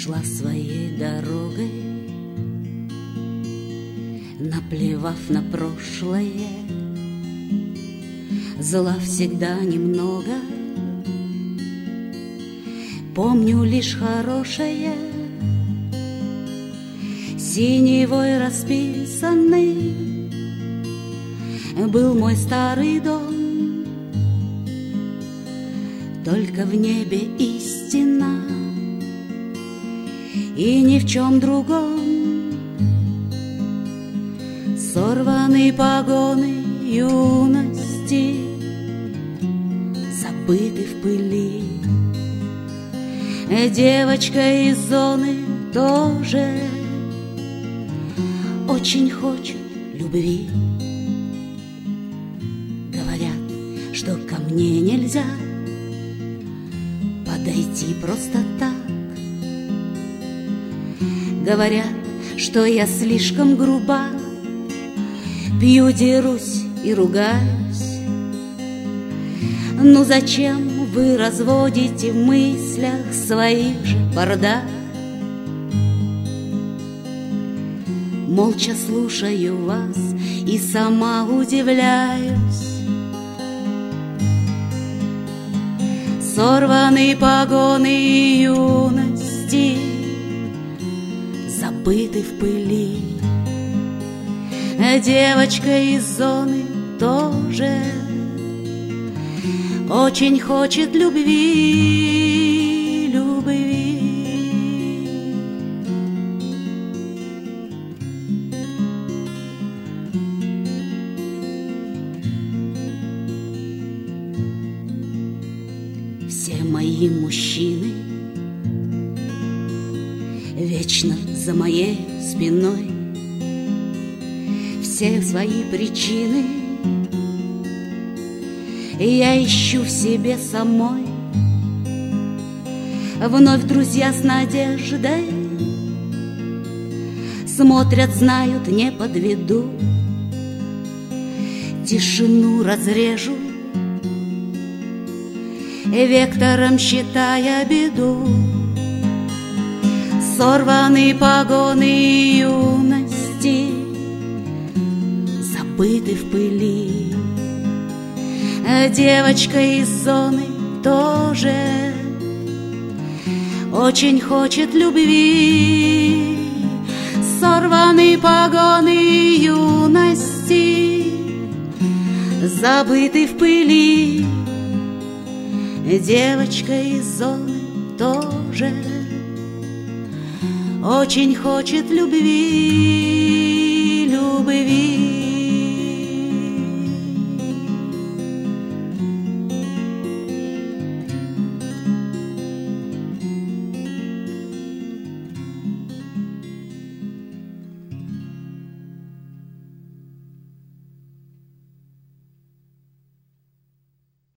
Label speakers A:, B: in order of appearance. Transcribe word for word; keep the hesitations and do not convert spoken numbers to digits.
A: шла своей дорогой, наплевав на прошлое. Зла всегда немного, помню лишь хорошее. Синевой расписанный был мой старый дом, только в небе истина и ни в чем другом. Сорваны погоны юности, забыты в пыли. Девочка из зоны тоже очень хочет любви. Говорят, что ко мне нельзя подойти просто так. Говорят, что я слишком груба, пью, дерусь и ругаюсь. Ну зачем вы разводите в мыслях своих же бардак? Молча слушаю вас и сама удивляюсь. Сорваны погоны юности, забыты в пыли. Девочка из зоны тоже очень хочет любви, любви. Все мои мужчины вечно за моей спиной, все свои причины я ищу в себе самой. Вновь друзья с надеждой смотрят, знают, не подведу. Тишину разрежу, вектором считая беду. Сорваны погоны юности, забыты в пыли. Девочка из зоны тоже очень хочет любви. Сорваны погоны юности, забыты в пыли. Девочка из зоны тоже очень хочет любви, любви.